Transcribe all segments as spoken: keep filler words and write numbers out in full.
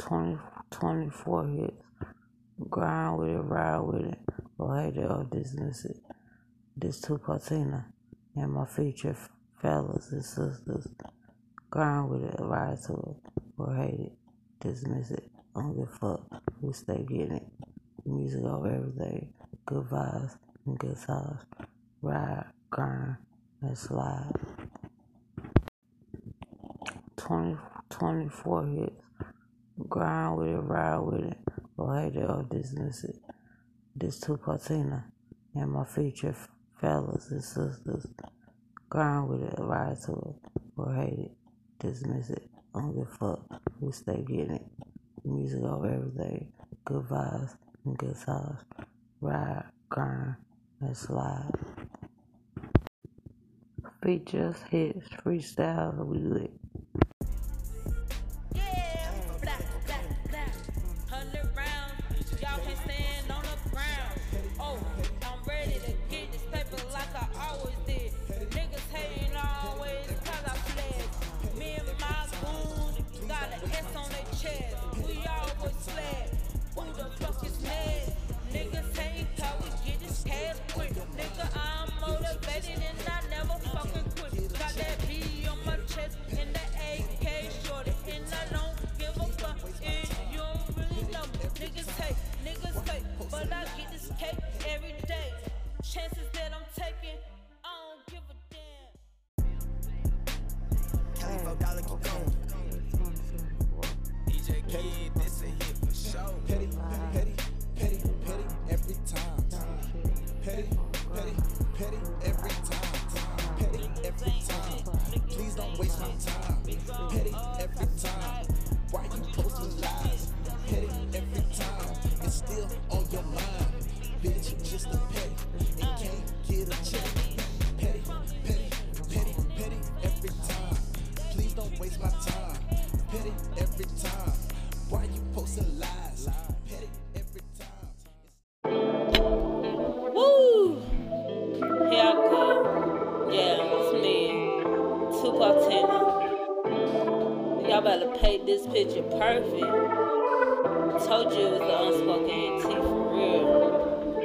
twenty, twenty-four hits. Grind with it, ride with it, or hate it or dismiss it. This Tupac Tina and my feature fellas and sisters. Grind with it, ride to it, or hate it, dismiss it. Don't give a fuck. We stay getting it. Music over everything. Good vibes and good times. Ride, grind, and slide. twenty, twenty-four hits. Grind with it, ride with it, or hate it or dismiss it. This Tupac Tina and my feature fellas and sisters. Grind with it, ride to it, or hate it, dismiss it. Don't give a fuck. We stay getting it. Music over everything. Good vibes and good times. Ride, grind, and slide. Features, hits, freestyle, we lit. Chances that I'm taking, I don't give a damn. Kelly four dollar keep going. D J Kid, this a hit for sure. Petty, petty, petty, petty every time. Petty, petty, petty every time. Petty every time. Please don't waste my time. Petty every time. Why you posting lies? Petty every time. It's still on your mind. Bitch, just a petty. And can't get a check. Petty, petty, petty, petty every time. Please don't waste my time. Petty every time. Why you posting lies? Petty every time. Woo! Here I go. Yeah, it's me. Tupac Tina. Y'all better paint this picture perfect. Told you it was the unspoken N T for real.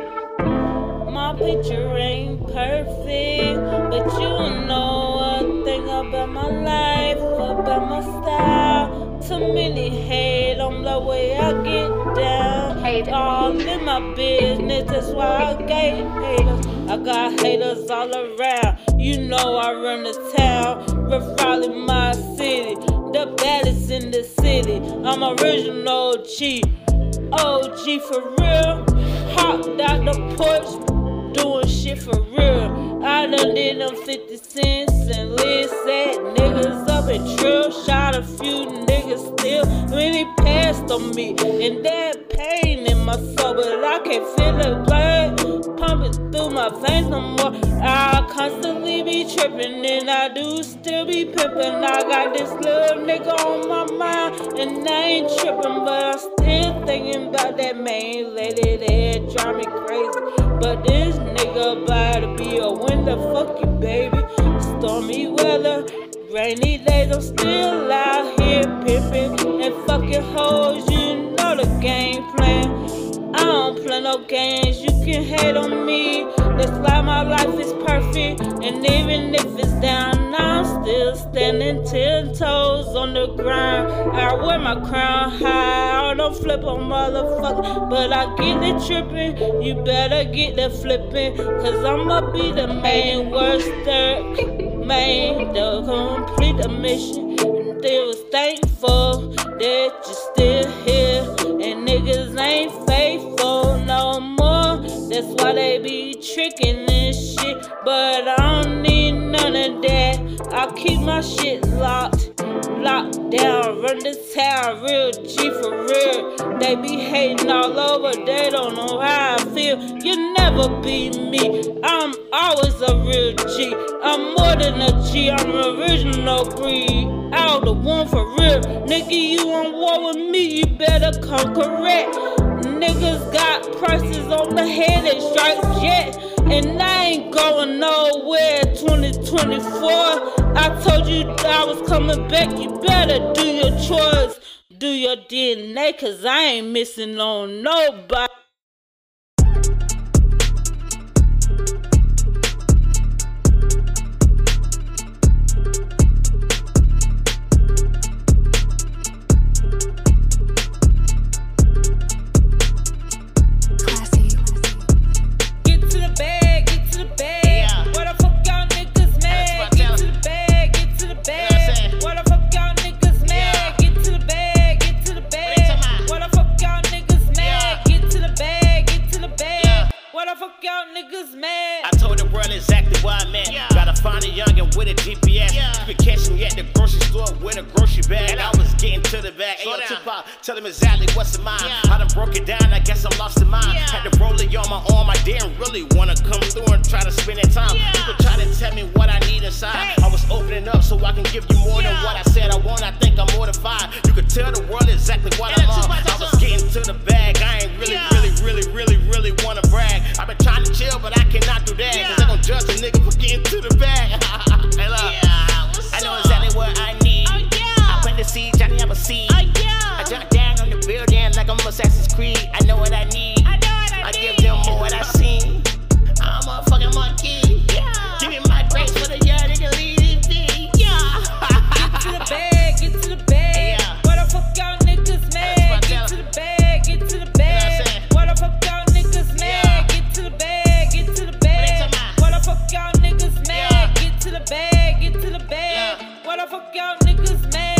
My picture ain't perfect, but you know one thing about my life, about my style. Too many hate on the way I get down. Hate all in my business, that's why I got haters. I got haters all around. You know I run the town, Rough Raleigh my city, the baddest in the city. I'm original G, O G for real. Hopped out the porch, doing shit for real. I done did them fifty cents and lit set niggas up and trill. Shot a few niggas still when he passed on me. And that pain in my soul, but I can't feel the blood pumping through my veins no more. I constantly be tripping and I do still be pimping. I got this little nigga on my mind and I ain't tripping, but I'm still thinking about that main lady that drive me crazy. But this nigga about to be a winter, fuck you baby. Stormy weather, rainy days, I'm still out here pimping and fucking hoes. You know the game plan. I don't play no games, you can hate on me. That's why my life is perfect, and even if it's down, I'm still standing ten toes on the ground. I wear my crown high, I don't flip a motherfucker, but I get it tripping. You better get the flipping, cause I'ma be the main worster, main to complete the mission. And they was thankful that you're still here, and niggas ain't faithful no more. That's why they be tricking and shit, but I don't need none of that. I keep my shit locked, locked down, run this town, real G for real. They be hating all over, they don't know how I feel. You never be me, I'm always a real G. I'm more than a G, I'm an original breed. Out the one for real, nigga, you on war with me, you better come correct. Niggas got prices on the head and striped jet, and I ain't going nowhere. twenty twenty-four, I told you I was coming back. You better do your chores, do your D N A, cause I ain't missing on nobody. I told the world exactly where I'm at. Yeah. Gotta find a youngin' with a G P S. Yeah. You can catch me at the grocery store with a grocery bag. And I was getting to the bag. Ayo, Tupac, tell him exactly what's in mine. Yeah. I done broke it down, I guess I'm lost in mine. Yeah. Had to roll it on my arm, I didn't really wanna come through and try to spend that time. Yeah. People try to tell me what I need inside. Hey. I was opening up so I can give you more yeah. than what I said I want. I think I'm mortified. You could tell the world exactly what and I'm on. I was getting to the bag. I ain't really, yeah. really, really, really, really wanna brag. I've been trying to chill, but I cannot do that. Yeah. Cause they gon' judge a nigga for getting to the bag. Hey, look. Yeah, I know exactly what I need. Oh, yeah. I plant the seed, Johnny, I'm a seed. Oh, yeah. I jump down on the building like I'm Assassin's Creed. I know what I need. I know what I, I need. Give them more what I seen. I'm a fucking monkey. Yeah. Give me my grace for the year they can lead it be. Yeah. Get to the bag, get to the bag. Yeah. What the fuck y'all niggas mad? Get to the bag, get to the bag. What the fuck y'all niggas mad? Get to the bag, get to the bag. What the fuck y'all niggas mad? Get to the bag, get to the bag. What the fuck y'all niggas mad?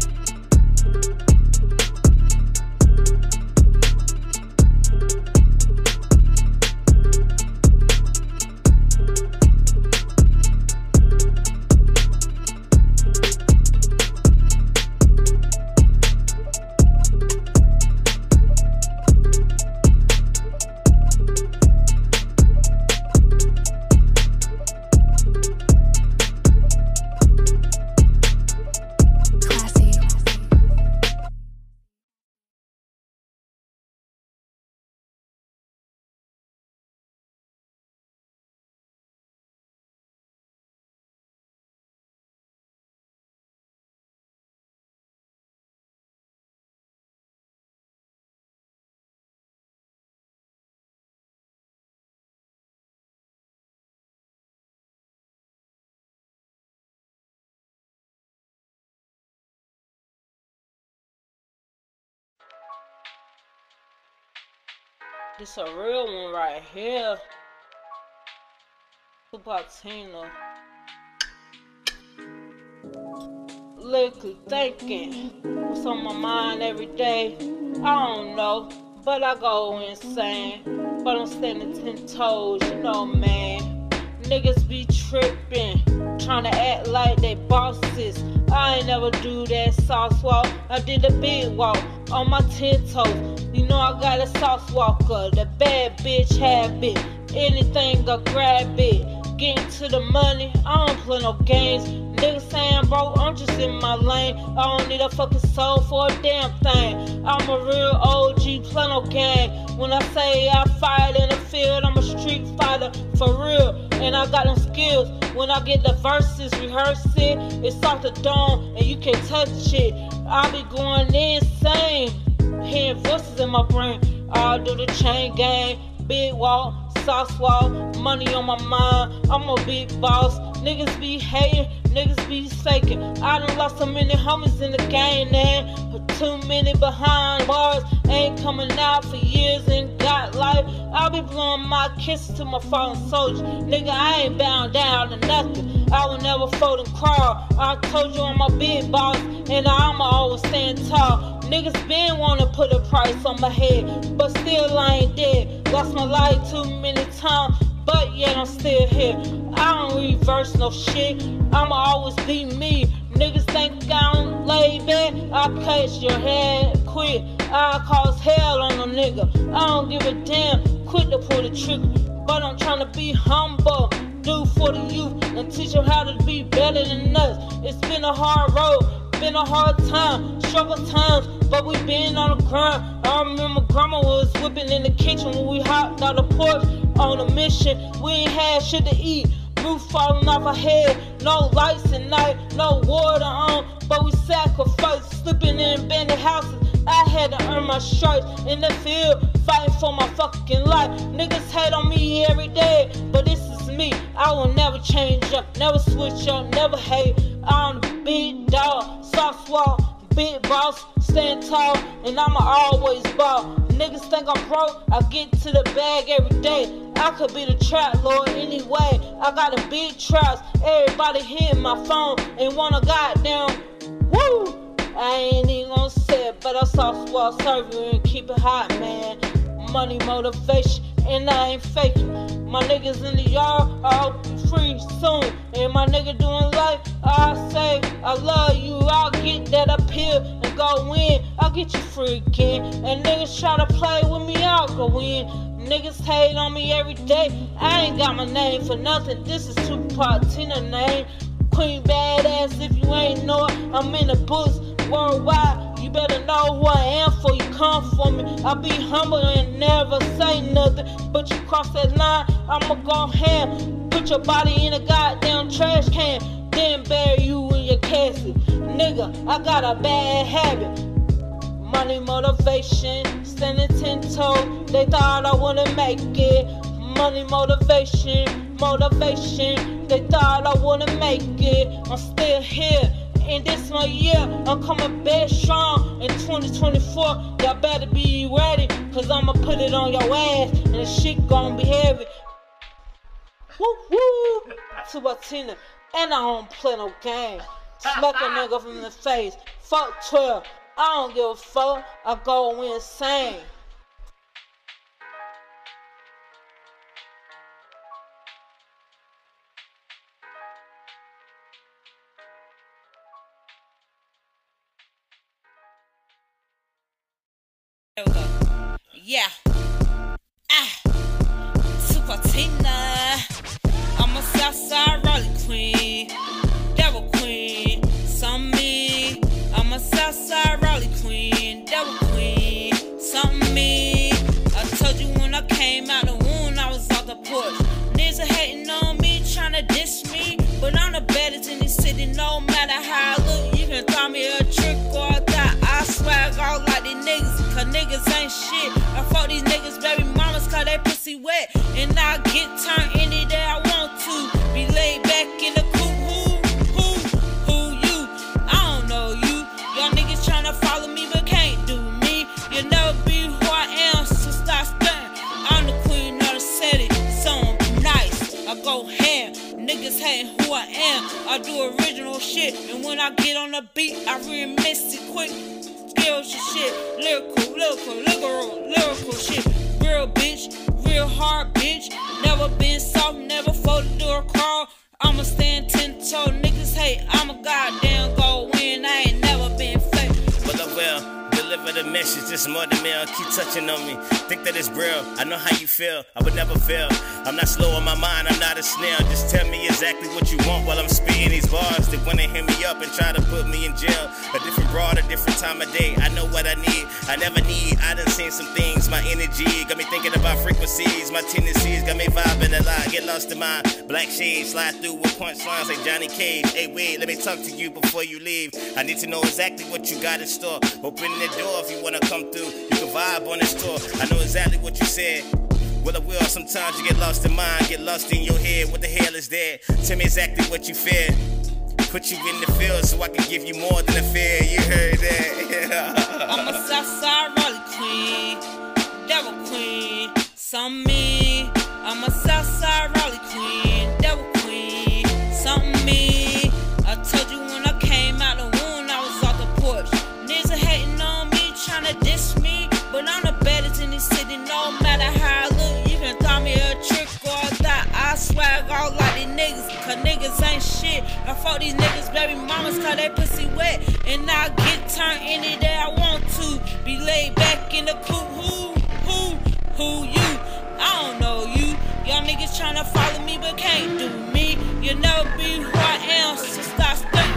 This a real one right here. Tupac Tina. Lyrically thinking, what's on my mind every day? I don't know, but I go insane. But I'm standing ten toes, you know, man. Niggas be tripping, trying to act like they bosses. I ain't never do that sauce walk. I did a big walk on my ten toes. You know I got a sauce walker, the bad bitch habit. Anything I grab it. Getting to the money, I don't play no games. Niggas saying bro, I'm just in my lane. I don't need a fucking soul for a damn thing. I'm a real O G, play no game. When I say I fight in the field, I'm a street fighter for real. And I got them skills. When I get the verses, rehearse it. It's off the dome and you can't touch it. I be going insane. Hearing voices in my brain. I'll do the chain gang, big walk, sauce walk, money on my mind. I'm a big boss. Niggas be hating, niggas be faking. I done lost so many homies in the game, man. But too many behind bars ain't coming out for years and got life. I'll be blowing my kisses to my fallen soldier. Nigga, I ain't bound down to nothing. I will never fold and crawl. I told you I'm a big boss, and I'ma always stand tall. Niggas been wanna put a price on my head, but still I ain't dead. Lost my life too many times, but yet I'm still here. I don't reverse no shit, I'ma always be me. Niggas think I don't lay back, I catch your head quick. I cause hell on a nigga, I don't give a damn, quick to pull the trigger. But I'm trying to be humble, do for the youth, and teach them how to be better than us. It's been a hard road, been a hard time, struggle times, but we been on the grind. I remember grandma was whipping in the kitchen when we hopped out the porch. on a mission. We ain't had shit to eat. Roof falling off our head, no lights at night, no water on, but we sacrificed, sleeping in abandoned houses. I had to earn my stripes in the field, fighting for my fucking life. Niggas hate on me every day, but this is me. I will never change up, never switch up, never hate. I'm the big dog, soft wall, big boss, stand tall, and I'ma always ball. Niggas think I'm broke, I get to the bag every day. I could be the trap lord anyway. I got a big traps, everybody hitting my phone and wanna goddamn woo. I ain't even gonna say it, but I soft wall serve you and keep it hot, man. Money motivation, and I ain't faking. My niggas in the yard, I hope you free soon. And my nigga doing life, I say I love you. I'll get that up here and go in. I'll get you free again. And niggas try to play with me, I'll go in. Niggas hate on me every day. I ain't got my name for nothing. This is Tupac Tina name. Queen badass if you ain't know it. I'm in the books worldwide. You better know who I am for you come for me. I be humble and never say nothing. But you cross that line, I'ma go ham. Put your body in a goddamn trash can. Then bury you in your casket. Nigga, I got a bad habit. Money motivation, standing ten toes. They thought I wouldn't make it. Money motivation, motivation. They thought I wouldn't make it. I'm still here. And this my year, I'm coming back strong in twenty twenty-four. Y'all better be ready, cause I'ma put it on your ass, and the shit gon' be heavy. Woo woo! Tupac Tina, and I don't play no game. Smack a nigga from the face. Fuck twelve, I don't give a fuck. I go insane. There we go. Yeah. Ah. Tupac Tina. I'm a Southside Raleigh queen. Devil queen. Some me. I'm a Southside Raleigh queen. Devil queen. Something me. I told you when I came out the womb, I was off the porch. Niggas are hating on me, trying to diss me. But I'm the baddest in this city, no matter how I look. You can throw me a trick or a thought. I swag all like these niggas, cause niggas ain't shit. I fuck these niggas, baby mamas, cause they pussy wet. And I get turned any day I want to. Be laid back in the coop, who, who, who you? I don't know you. Y'all niggas tryna follow me, but can't do me. You'll never be who I am, so stop stunting. I'm the queen of the city, so I'm nice. I go ham, niggas hating who I am. I do original shit, and when I get on the beat, I remix it quick. Skills your shit, lyrical, lyrical, lyrical, lyrical shit. Real bitch, real hard bitch. Never been soft, never folded door crawl. I'ma stand ten toe, niggas hate. I'm a goddamn go win. I ain't never been fake. Well, I will deliver the message. This more than mail. Keep touching on me. Think that it's real. I know how you feel. I would never fail. I'm not slow on my mind. I'm not a snail. Just tell me exactly what you want while I'm spitting these bars. They wanna hit me up and try to put me in jail. A different broad, a different time of day. I know what I need. I never need. I done seen some things. My energy got me thinking about frequencies. My tendencies got me vibing a lot. Get lost in my black shades. Slide through with punchlines like Johnny Cage. Hey, wait, let me talk to you before you leave. I need to know exactly what you got in store. Open the door if you wanna come through. You can vibe on this tour. I know exactly what you said. Well, I will. Sometimes you get lost in mind, get lost in your head. What the hell is that? Tell me exactly what you fear. Put you in the field so I can give you more than a fear. You heard that? I'm a Southside Raleigh queen, devil queen, some me. I'm a Southside Raleigh queen, devil queen, some me. I told you when I came out the womb, I was off the porch. Niggas are hating on me, trying to diss me, but I'm the baddest in this city, no matter how I look. You can throw me a trick or a thought. I swag all like these niggas, cause niggas ain't shit. I fuck these niggas, baby mamas, cause they pussy wet. And I get turned any day I want to. Be laid back in the coop, who, who, who you? I don't know you. Y'all niggas tryna follow me, but can't do me. You'll never be who I am, so stop stunting.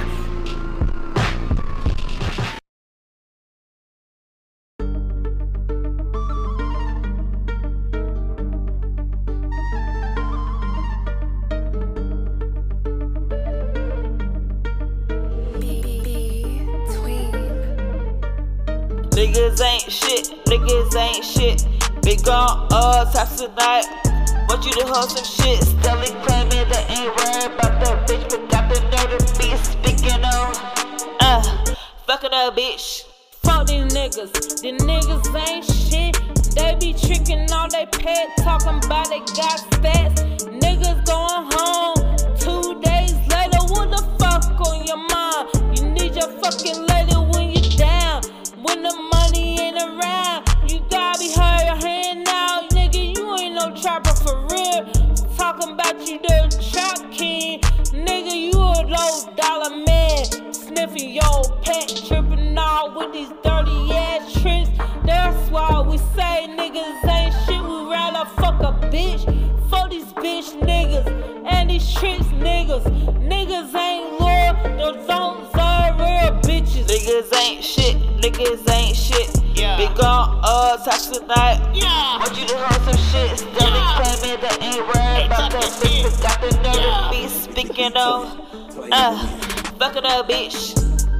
Niggas ain't shit, niggas ain't shit. Big on us, top tonight. Want you to hold some shit. Steadily claiming that ain't worried about that bitch, but got the nerve to be speaking on. Uh, fucking a bitch. Fuck these niggas, these niggas ain't shit. They be tricking all they pet, talking about they got stats. Niggas going home two days later. What the fuck on your mind? You need your fucking lady when you down. When the money ain't around, you gotta be hard your hand now. Nigga, you ain't no trapper for real. Talking about you the trap king. Nigga, you a low dollar man. Sniffing your pet, tripping out with these dirty ass tricks. That's why we say niggas ain't shit. We rather fuck a bitch. Fuck these bitch niggas and these tricks niggas. Niggas ain't loyal, those don't deserve real bitches. Niggas ain't shit, niggas ain't shit. Yeah. Big on us, talk tonight. Yeah. Want you to hold some shit. Steady yeah. claiming that ain't worried about that bitch, but got the nerve yeah. to be speaking on. Uh, fucking a bitch.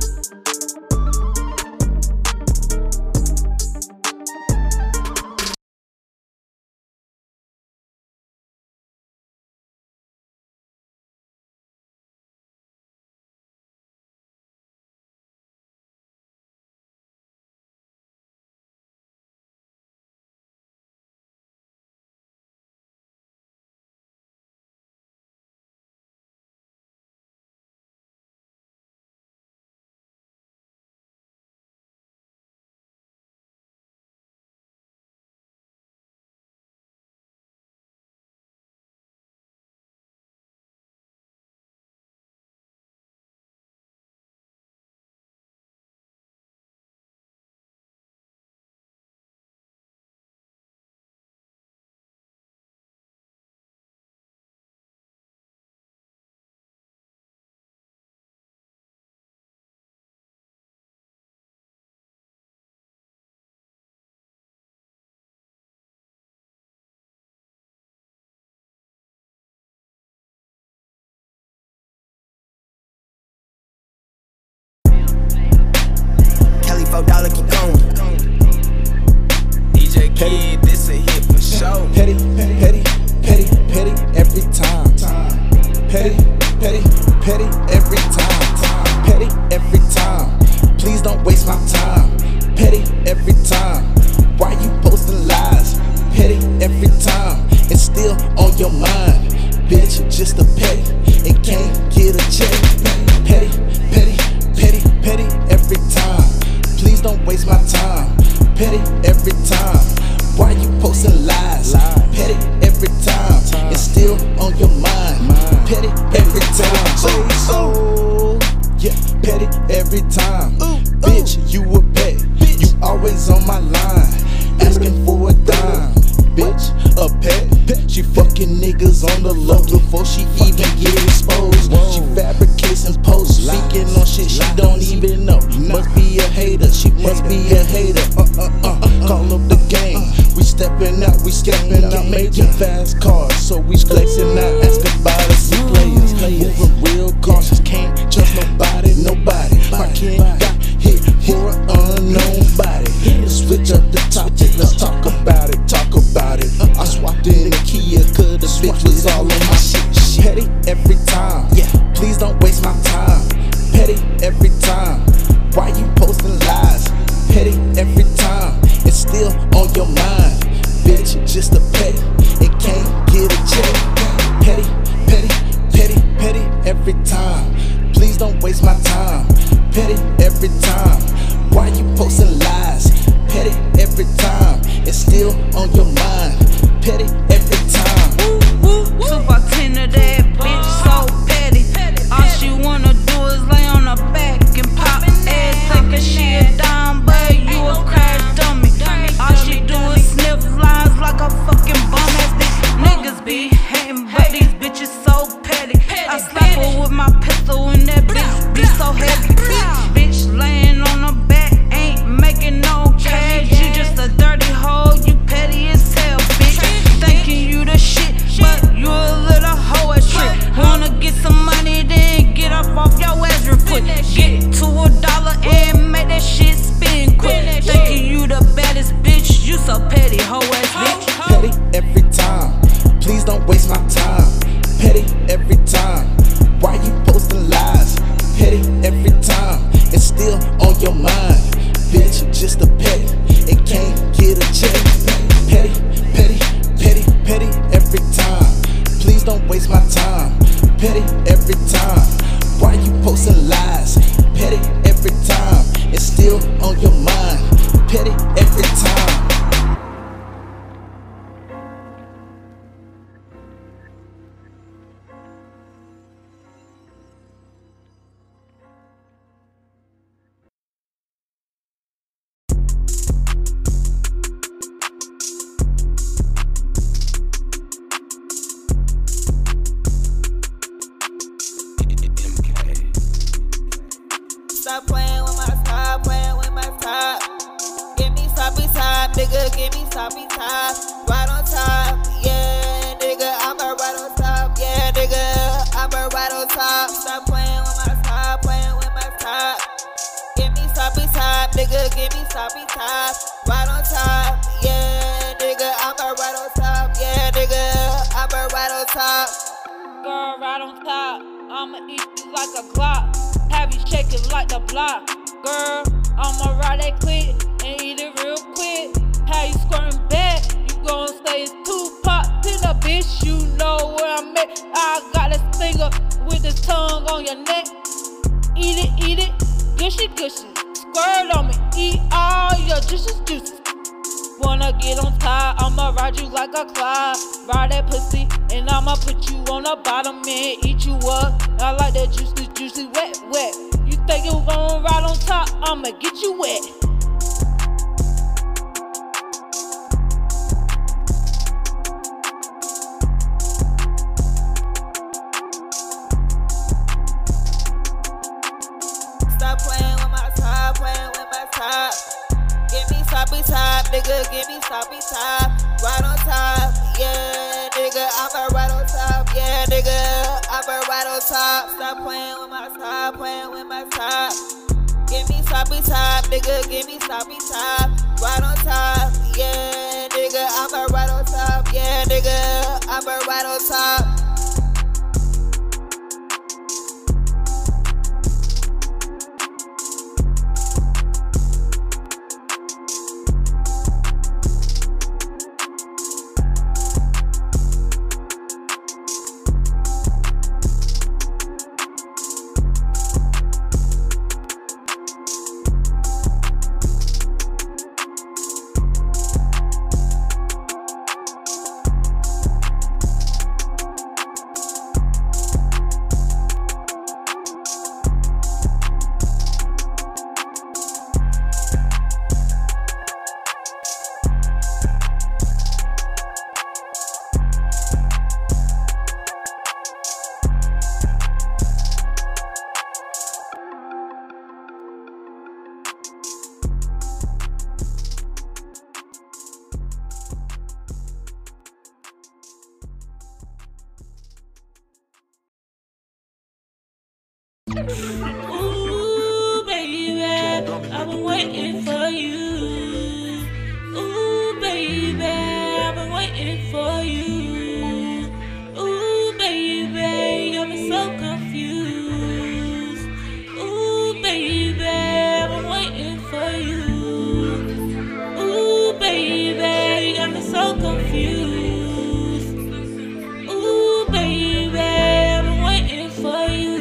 Four dollar keep going. D J Kid, this a hit for sure. Petty, petty, petty, petty every time. Petty, petty, petty every time. Petty every time. Please don't waste my time. Petty every time. Why you posting lies? Petty every time. It's still on your mind. Bitch, just a petty and can't get a check. Petty, petty, petty, petty every time. Please don't waste my time. Petty every time. Why you posting lies? Petty every time. It's still on your mind. Petty every time. Oh, yeah, petty every time. Bitch, you a pet. You always on my line. Asking for a dime. Bitch, a pet. She fucking niggas on the low before she even get exposed. She fabricates and posts, speaking on shit she don't even know. Must be a hater, she must be a hater. Uh uh uh, call up the gang. We stepping out, we stepping out, making fast cars, so we flexing out, asking about us some players. Moving real cautious, can't trust nobody, nobody. My kid got hit for an unknown body. Switch up the topic, let's talk about it, talk about it. I swapped in a Kia, cause the bitch was all on my shit. Petty every time, yeah. Please don't waste my time. Petty every time. Why you posting lies? Petty every time. It's still on your mind. Bitch, just a petty and can't get a check. Petty give me sloppy top, right on top, yeah, nigga, I'm a right on top, yeah, nigga, I'm a right on top. Stop playing with my top, playing with my top. Give me sloppy top, nigga, give me sloppy top, right on top, yeah, nigga, I'm a right on top, yeah, nigga, I'm a right on top. Girl, right on top, I'ma eat you like a Glock, have you shaking like the block. Girl, I'ma ride that clip and eat it real quick. How you squirting back? You gon' say it's Tupac to the bitch. You know where I'm at. I got this finger with the tongue on your neck. Eat it, eat it, gushy, gushy. Squirt on me, eat all your juices, juices. Wanna get on top? I'ma ride you like a cloud. Ride that pussy and I'ma put you on the bottom and eat you up. I like that juicy, juicy, wet, wet. You think you gon' ride on top? I'ma get you wet. Stop playing with my top, playing with my top. Give me sloppy top, nigga, give me sloppy top. Right on top, yeah, nigga, I'm a right on top, yeah, nigga, I'm a right on top. Stop playing with my top, playing with my top. Give me sloppy top, nigga, give me sloppy top. Right on top, yeah, nigga, I'm a right on top, yeah, nigga, I'm a right on top. Ooh, baby, I've been waiting for you. Ooh, baby, I've been waiting for you. Ooh, baby, I'm so confused. Ooh, baby, I've been waiting for you. Ooh, baby, I'm so confused. Ooh, baby, I've been waiting for you.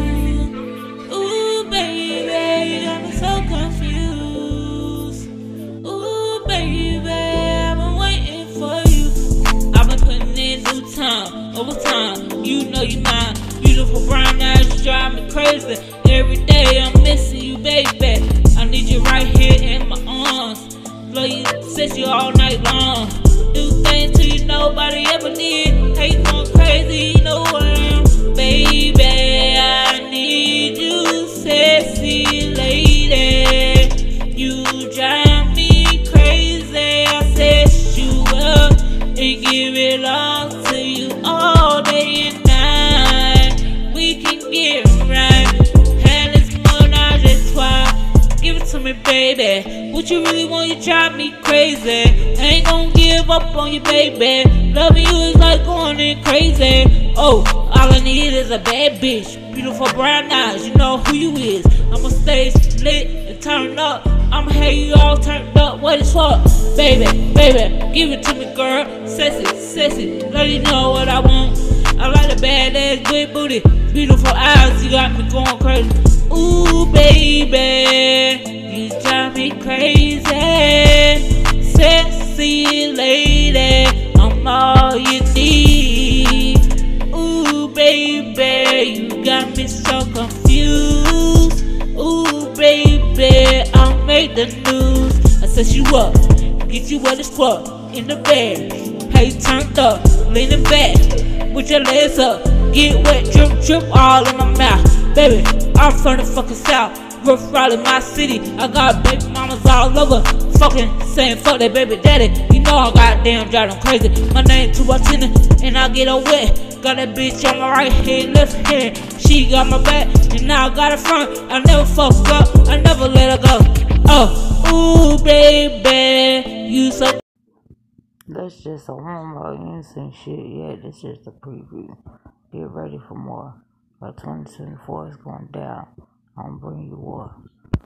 Over time, you know you mine. Beautiful brown eyes, you drive me crazy. Every day I'm missing you, baby. I need you right here in my arms. Blow you sexy all night long. Do things to you nobody ever did. How you going crazy, you know what I am. Baby, I need you, sexy lady. You drive me crazy. I set you up and give it all to you all day and night. We can get right. Had this menage a trois. Give it to me, baby. What you really want? You drive me crazy. Ain't gon' give up on you, baby. Loving you is like going in crazy. Oh, all I need is a bad bitch. Beautiful brown eyes, you know who you is. I'ma stay lit and turn up. I'ma have you all turned up. What it's for? Baby, baby, give it to me, girl. Sexy, sexy, let you know what I want. I like a badass, big booty, beautiful eyes, you got me going crazy. Ooh, baby, you drive me crazy. Sexy lady, I'm all you need. Ooh, baby, you got me so confused. Ooh, baby, I'll make the news. I set you up, get you what it's for, in the bed. How you turned up, leaning back, with your legs up. Get wet, drip, drip all in my mouth. Baby, I'm from the fucking south. Rough Raleigh, my city. I got baby mamas all over, fucking saying fuck that baby daddy. You know I goddamn drive them crazy. My name Tupac Tina, and I get her wet. Got that bitch on my right hand, left hand. She got my back, and now I got her front. I never fuck up, I never let her go. Oh, ooh, baby, you so. That's just a warm-up. You ain't seen shit yet. That's just a preview. Get ready for more. By twenty twenty-four, it's going down. I'm bringing you more.